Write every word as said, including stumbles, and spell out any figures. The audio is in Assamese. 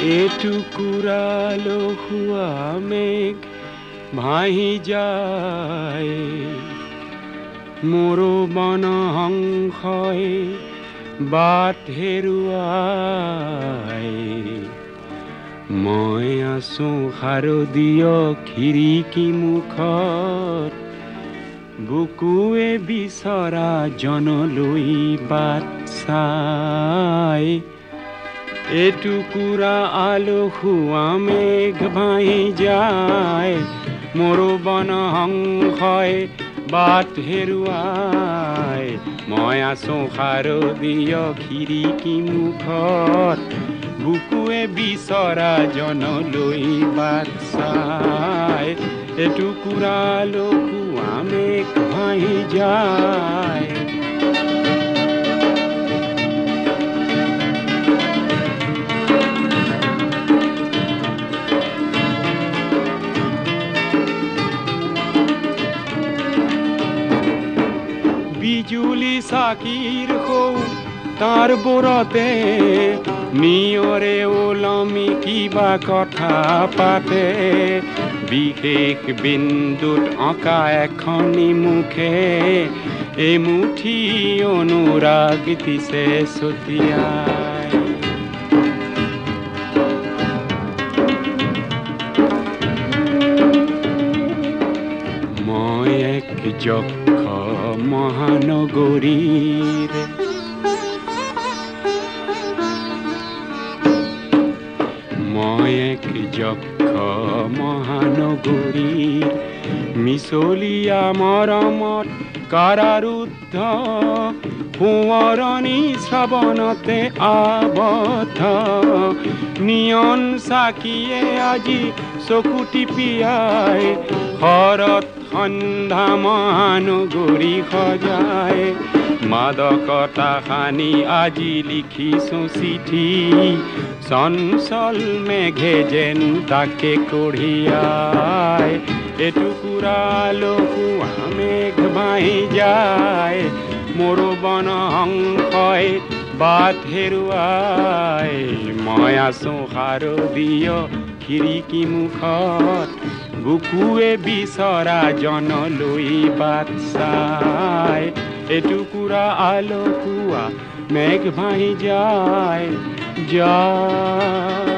এটুকুৰা লহুৱা মেঘ ভাহি যায় মোৰো বনহংসই বাট হেৰুৱাই মই আছো শাৰদীয় খিৰিকী মুখত বুকুৱে বিচৰা জনলৈ বাট চাই এটুকুৰা আলসুৱা মেঘ ভাহি যায় মোৰো বনহংসই বাট হেৰুৱাই মই আছো শাৰদীয় খিৰিকী মুখত বুকুৱে বিচৰা জনলৈ বাট চাই এটুকুৰা আলসুৱা মেঘ ভাহি যায় বিজুলি চাকিৰ সৌ তাৰ বোৰতে নিয়ৰে ওলমি কিবা কথা পাতে বিশেষ বিন্দুত অঁকা এখনি মুখে এমুঠি অনুৰাগ দিছে ছটিয়াই মই এক যক্ষ মহানগৰীৰ মই এক যক্ষ মহানগৰীৰ মিছলীয়া মৰমত কাৰাৰুদ্ধ সোঁৱৰণি শ্ৰাৱণতে আবদ্ধ নিয়ন চাকিয়ে আজি চকু টিপিয়াই শৰত সন্ধ্যা মহানগৰী সজায় মাদকতা সানি আজি লিখিছো চিঠি চঞ্চল মেঘে যেন তাকে কঢ়িয়াই এটুকুৰা লহুৱা মেঘ ভাহি যায় মোৰো বনহংসই বাট হেৰুৱাই মই আছো শাৰদীয় খিৰিকী মুখত বুকুৱে বিচৰা জনলৈ বাট চাই এটুকুৰা আলসুৱা মেঘ ভাহি যায় যায়